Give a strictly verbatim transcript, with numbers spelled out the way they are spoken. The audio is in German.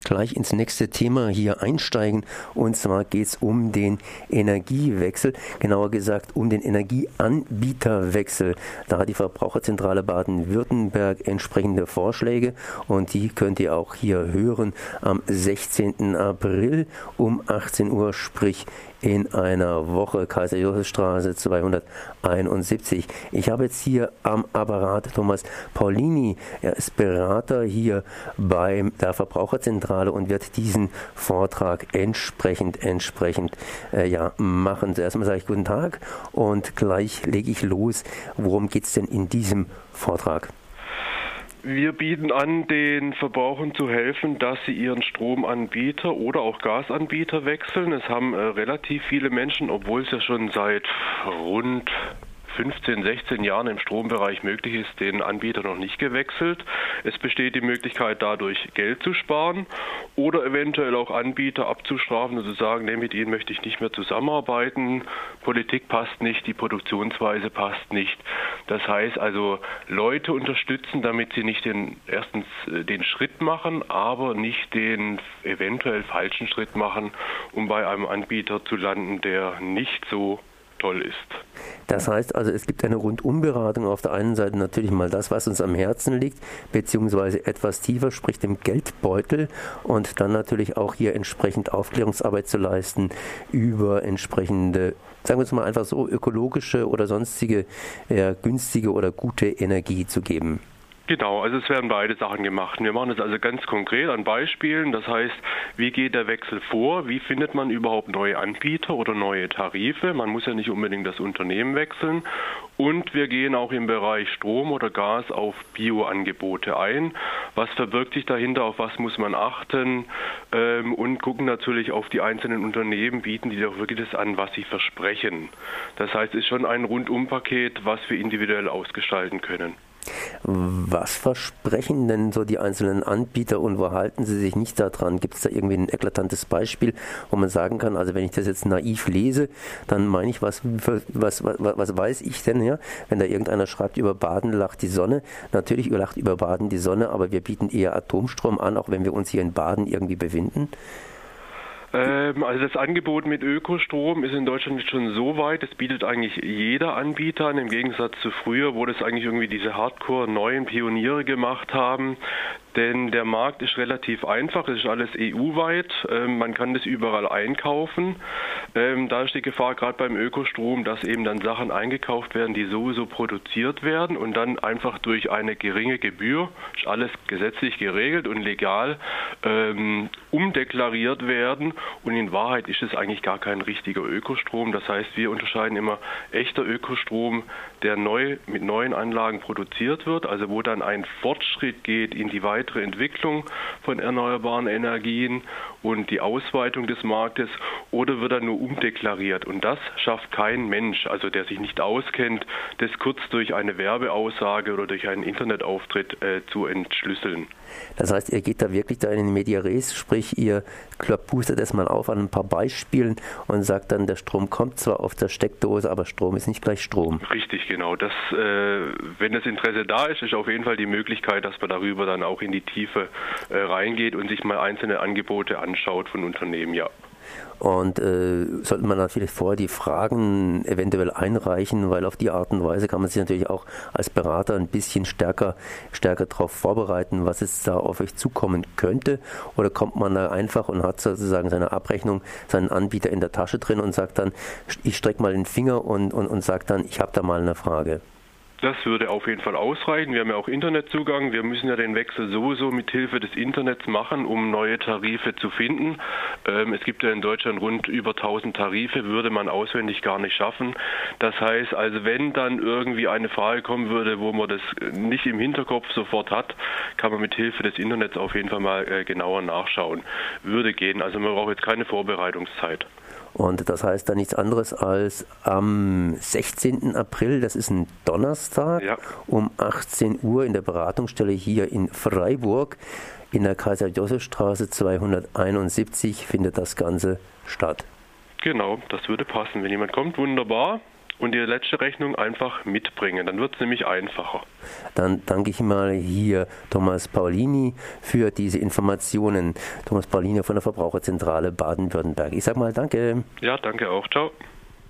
gleich ins nächste Thema hier einsteigen. Und zwar geht es um den Energiewechsel, genauer gesagt um den Energieanbieterwechsel. Da hat die Verbraucherzentrale Baden-Württemberg entsprechende Vorschläge und die könnt ihr auch hier hören am sechzehnten April um achtzehn Uhr, sprich in einer Woche, Kaiser-Joseph-Straße zweihunderteinundsiebzig. Ich habe jetzt hier am Apparat Thomas Paulini. Er ist Berater hier bei der Verbraucherzentrale und wird diesen Vortrag entsprechend, entsprechend äh, ja, machen. Zuerst mal sage ich guten Tag und gleich lege ich los. Worum geht es denn in diesem Vortrag? Wir bieten an, den Verbrauchern zu helfen, dass sie ihren Stromanbieter oder auch Gasanbieter wechseln. Es haben äh, relativ viele Menschen, obwohl es ja schon seit rund fünfzehn, sechzehn Jahren im Strombereich möglich ist, den Anbieter noch nicht gewechselt. Es besteht die Möglichkeit, dadurch Geld zu sparen oder eventuell auch Anbieter abzustrafen und zu sagen, nee, mit ihnen möchte ich nicht mehr zusammenarbeiten, Politik passt nicht, die Produktionsweise passt nicht. Das heißt also, Leute unterstützen, damit sie nicht den erstens den Schritt machen, aber nicht den eventuell falschen Schritt machen, um bei einem Anbieter zu landen, der nicht so toll ist. Das heißt also, es gibt eine Rundumberatung. Auf der einen Seite natürlich mal das, was uns am Herzen liegt, beziehungsweise etwas tiefer, sprich dem Geldbeutel, und dann natürlich auch hier entsprechend Aufklärungsarbeit zu leisten über entsprechende, sagen wir es mal einfach so, ökologische oder sonstige, ja, günstige oder gute Energie zu geben. Genau, also es werden beide Sachen gemacht. Wir machen das also ganz konkret an Beispielen. Das heißt, wie geht der Wechsel vor? Wie findet man überhaupt neue Anbieter oder neue Tarife? Man muss ja nicht unbedingt das Unternehmen wechseln. Und wir gehen auch im Bereich Strom oder Gas auf Bioangebote ein. Was verbirgt sich dahinter? Auf was muss man achten? Ähm, und gucken natürlich auf die einzelnen Unternehmen, bieten die doch wirklich das an, was sie versprechen. Das heißt, es ist schon ein Rundumpaket, was wir individuell ausgestalten können. Was versprechen denn so die einzelnen Anbieter und wo halten sie sich nicht daran? Gibt es da irgendwie ein eklatantes Beispiel, wo man sagen kann, also wenn ich das jetzt naiv lese, dann meine ich, was, was, was, was weiß ich denn, ja? Wenn da irgendeiner schreibt, über Baden lacht die Sonne, natürlich lacht über Baden die Sonne, aber wir bieten eher Atomstrom an, auch wenn wir uns hier in Baden irgendwie befinden. Also das Angebot mit Ökostrom ist in Deutschland jetzt schon so weit, das bietet eigentlich jeder Anbieter an, im Gegensatz zu früher, wo das eigentlich irgendwie diese Hardcore-neuen Pioniere gemacht haben. Denn der Markt ist relativ einfach, es ist alles E U-weit, ähm, man kann das überall einkaufen. Ähm, da ist die Gefahr gerade beim Ökostrom, dass eben dann Sachen eingekauft werden, die sowieso produziert werden und dann einfach durch eine geringe Gebühr, ist alles gesetzlich geregelt und legal, ähm, umdeklariert werden. Und in Wahrheit ist es eigentlich gar kein richtiger Ökostrom. Das heißt, wir unterscheiden immer echter Ökostrom, der neu mit neuen Anlagen produziert wird, also wo dann ein Fortschritt geht in die weitere Entwicklung von erneuerbaren Energien und die Ausweitung des Marktes, oder wird er nur umdeklariert. Und das schafft kein Mensch, also der sich nicht auskennt, das kurz durch eine Werbeaussage oder durch einen Internetauftritt äh, zu entschlüsseln. Das heißt, ihr geht da wirklich da in den Media Res, sprich ihr pustet das mal auf an ein paar Beispielen und sagt dann, der Strom kommt zwar auf der Steckdose, aber Strom ist nicht gleich Strom. Richtig, genau. Das, äh, wenn das Interesse da ist, ist auf jeden Fall die Möglichkeit, dass man darüber dann auch in die Tiefe äh, reingeht und sich mal einzelne Angebote anschaut von Unternehmen, ja. Und äh, sollte man natürlich vorher die Fragen eventuell einreichen, weil auf die Art und Weise kann man sich natürlich auch als Berater ein bisschen stärker, stärker darauf vorbereiten, was jetzt da auf euch zukommen könnte. Oder kommt man da einfach und hat sozusagen seine Abrechnung, seinen Anbieter in der Tasche drin und sagt dann, ich strecke mal den Finger und, und, und sage dann, ich habe da mal eine Frage. Das würde auf jeden Fall ausreichen. Wir haben ja auch Internetzugang. Wir müssen ja den Wechsel sowieso mit Hilfe des Internets machen, um neue Tarife zu finden. Ähm, es gibt ja in Deutschland rund über tausend Tarife, würde man auswendig gar nicht schaffen. Das heißt, also wenn dann irgendwie eine Frage kommen würde, wo man das nicht im Hinterkopf sofort hat, kann man mit Hilfe des Internets auf jeden Fall mal äh, genauer nachschauen. Würde gehen. Also man braucht jetzt keine Vorbereitungszeit. Und das heißt dann nichts anderes als am sechzehnten April, das ist ein Donnerstag, ja, um achtzehn Uhr in der Beratungsstelle hier in Freiburg in der Kaiser-Joseph-Straße zweihunderteinundsiebzig findet das Ganze statt. Genau, das würde passen. Wenn jemand kommt, wunderbar. und die letzte Rechnung einfach mitbringen. Dann wird es nämlich einfacher. Dann danke ich mal hier Thomas Paulini für diese Informationen. Thomas Paulini von der Verbraucherzentrale Baden-Württemberg. Ich sage mal danke. Ja, danke auch. Ciao.